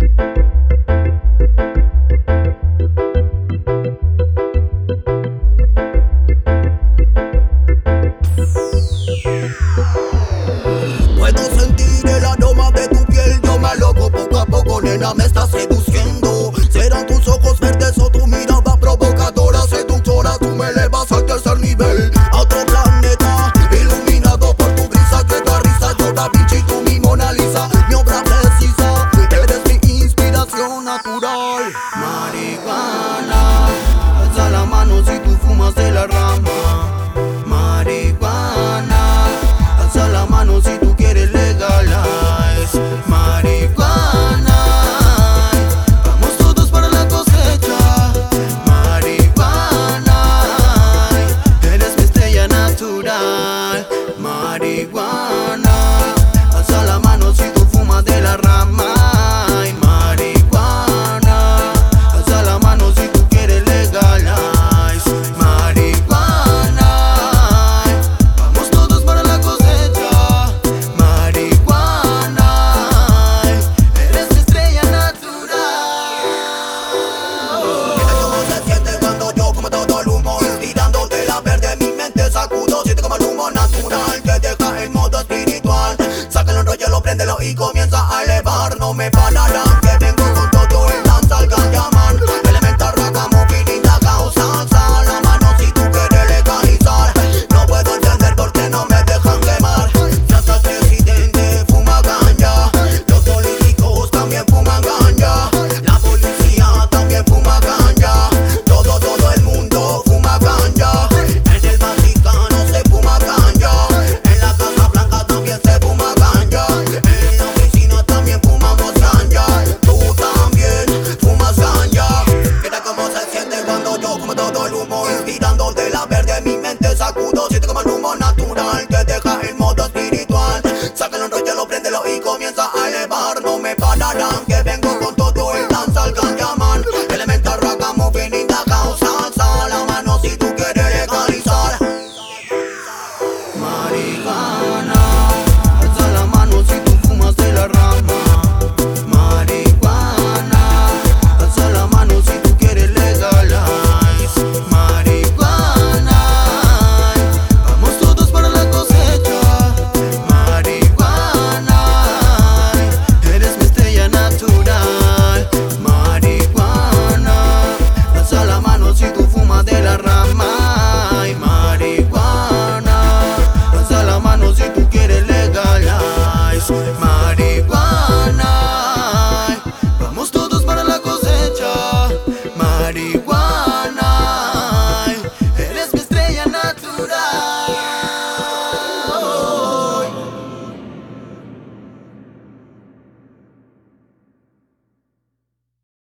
Puedo sentir el aroma de tu piel, yo me aloco poco a poco, nena, me estás seduciendo. Serán tus ojos verdes o tu mirada provocadora, seductora, tú me elevas al tercer nivel, a otro planeta, iluminado por tu brisa que da risa. Yo Da Vinci, tú mi Mona Lisa, mi obra precisa, eres mi inspiración natural. Marihuana, alza la mano si tú fumas de la rama. Marihuana, alza la mano si tú quieres legalize. Marihuana, vamos todos para la cosecha. Marihuana, eres mi estrella natural. Marihuana, alza la mano si tú fumas de la rama. Marihuana, alza la mano si tú quieres legalize. Marihuana, vamos todos para la cosecha. Marihuana, eres mi estrella natural. Mira cómo se siente cuando yo como todo el humo, tirándote la verde, mi mente sacudo. Siente como el humo natural que deja en modo espiritual. Sácalo, enróllalo, préndelo y comienza a elevar. No me parará.